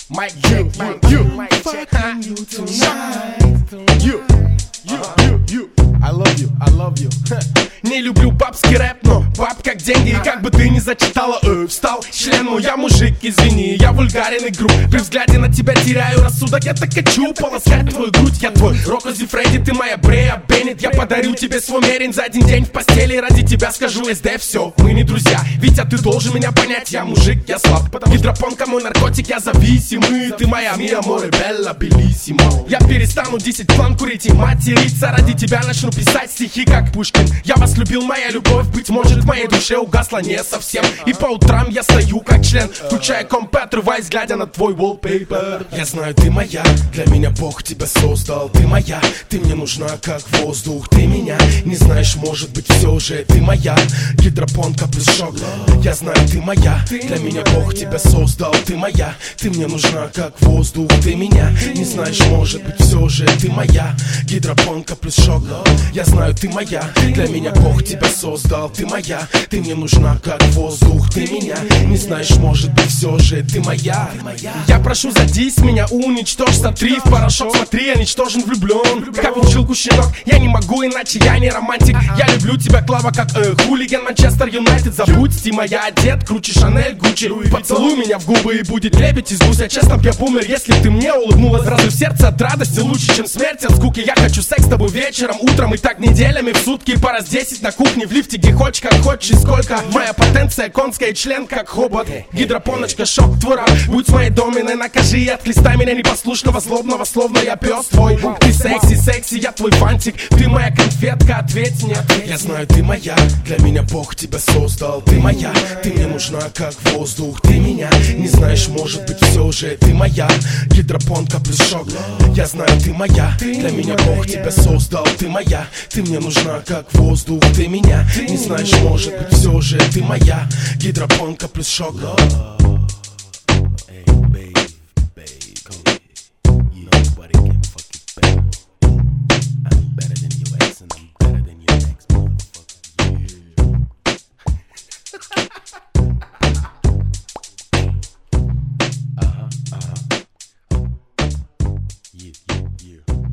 Mic check, mic check. You. I love you. Не люблю бабский рэп, но баб как деньги. И как бы ты ни зачитала, встал член, но я мужик, извини. Я вульгарен и груб, при взгляде на тебя теряю рассудок. Я так хочу полоскать твою грудь. Я твой Рокози Фредди, ты моя Брея Беннет. Я подарю тебе свой мерин за один день в постели. Ради тебя скажу СД, все, мы не друзья. Витя, ты должен меня понять, я мужик, я слаб. Гидропонка мой наркотик, я зависимый. Ты моя мия, море, белла, белиссимо. Я перестану 10 план курить и материться. Ради тебя начну писать стихи, как Пушкин. Я вас любил, моя любовь, быть может, в моей душе угасла не совсем. И по утрам я стою как член, включая комп, отрываясь, глядя на твой wallpaper. Я знаю, ты моя, для меня Бог тебя создал. Ты моя, ты мне нужна как воздух. Ты меня не знаешь, может быть, все же ты моя. Гидропонка плюс шок. Я знаю, ты моя, для меня Бог тебя создал. Ты моя, ты мне нужна как воздух. Ты меня не знаешь, может быть, все же ты моя. Гидропонка плюс шок. Я знаю, ты моя, для меня Бог тебя создал. Ты моя, ты мне нужна как воздух. Ты меня не знаешь, может быть, все же ты моя. Я прошу, задись меня, уничтожь, сотри в порошок. Смотри, я ничтожен, влюблен, как в училку щенок. Я не могу иначе, я не романтик. Я люблю тебя, Клава, как хулиган Манчестер Юнайтед. Забудь, Тима, я одет, круче Шанель, Гуччи. Поцелуй меня в губы и будет лебедь из гуся. Честно, я бумер, если ты мне улыбнулась. Разве в сердце от радости лучше, чем смерть от скуки? Я хочу секс с тобой вечером, утром и так неделями в сутки. По раз 10 на кухне, в лифте, где хочешь, как хочешь и сколько. Моя потенция конская, член как хобот. Гидропоночка, шок, твой раб. Будь моей доминой, накажи и отхлестай меня непослушного, злобного, словно я пес твой. Ты секси, я твой фантик. Ты моя конфетка, ответь мне. Я знаю, ты моя, для меня Бог тебя создал. Ты моя, ты мне нужна как воздух. Ты меня не знаешь, может быть, все же ты моя. Гидропонка плюс шок. Я знаю, ты моя, для меня Бог тебя создал. Ты моя, ты мне нужна как воздух. Ты меня не знаешь, может быть, все же ты моя. Гидропонка плюс шок. Yeah.